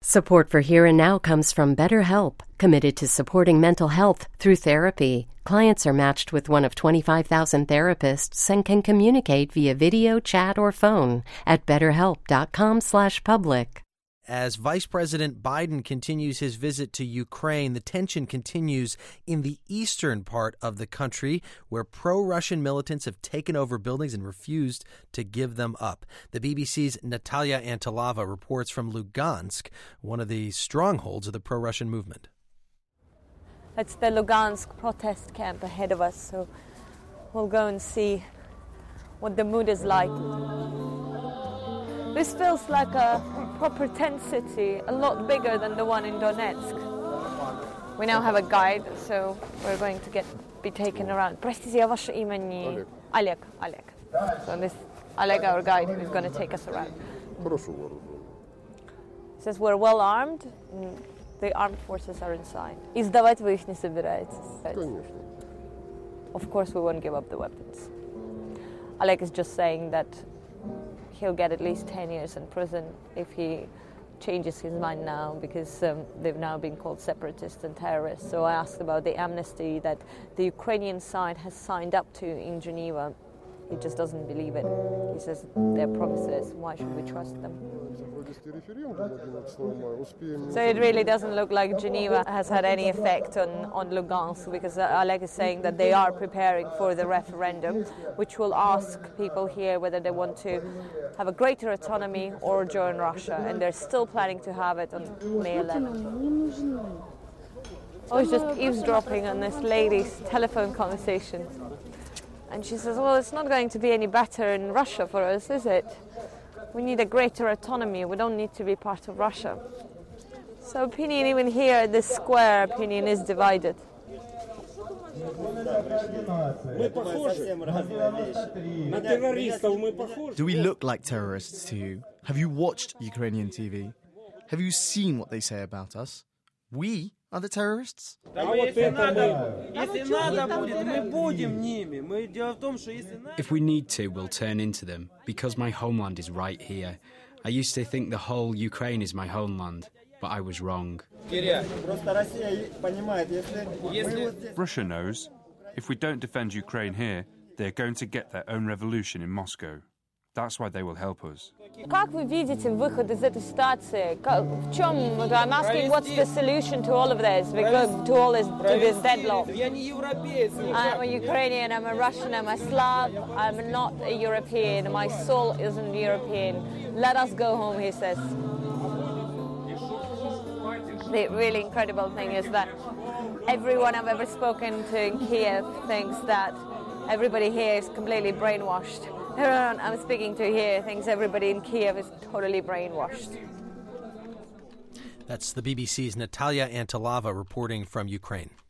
Support for Here and Now comes from BetterHelp, committed to supporting mental health through therapy. Clients are matched with one of 25,000 therapists and can communicate via video, chat, or phone at betterhelp.com/public. As Vice President Biden continues his visit to Ukraine, the tension continues in the eastern part of the country, where pro-Russian militants have taken over buildings and refused to give them up. The BBC's Natalia Antilava reports from Lugansk, one of the strongholds of the pro-Russian movement. It's the Lugansk protest camp ahead of us, so we'll go and see what the mood is like. This feels like a proper tent city, a lot bigger than the one in Donetsk. We now have a guide, so we're going to be taken around. Простите, ваше имя? Oleg. So this Oleg, our guide, is going to take us around. He says we're well armed. The armed forces are inside. И сдавать вы их не собираетесь? Of course we won't give up the weapons. Oleg is just saying that he'll get at least 10 years in prison if he changes his mind now, because they've now been called separatists and terrorists. So I asked about the amnesty that the Ukrainian side has signed up to in Geneva. He just doesn't believe it. He says they're promises. Why should we trust them? So it really doesn't look like Geneva has had any effect on Lugansk, because Oleg is saying that they are preparing for the referendum, which will ask people here whether they want to have a greater autonomy or join Russia, and they're still planning to have it on May 11th. I was just eavesdropping on this lady's telephone conversation, and she says, well, it's not going to be any better in Russia for us, is it? We need a greater autonomy. We don't need to be part of Russia. So opinion, even here, this square opinion is divided. Do we look like terrorists to you? Have you watched Ukrainian TV? Have you seen what they say about us? We are the terrorists? If we need to, we'll turn into them, because my homeland is right here. I used to think the whole Ukraine is my homeland, but I was wrong. Russia knows if we don't defend Ukraine here, they're going to get their own revolution in Moscow. That's why they will help us. Как вы видите выход из этой ситуации? В чем? I'm asking what's the solution to all of this, to all this, to this deadlock. I'm a Ukrainian, I'm a Russian, I'm a Slav, I'm not a European, my soul isn't European. Let us go home, he says. The really incredible thing is that everyone I've ever spoken to in Kiev thinks that everybody here is completely brainwashed. Everyone I'm speaking to here thinks everybody in Kiev is totally brainwashed. That's the BBC's Natalia Antilava reporting from Ukraine.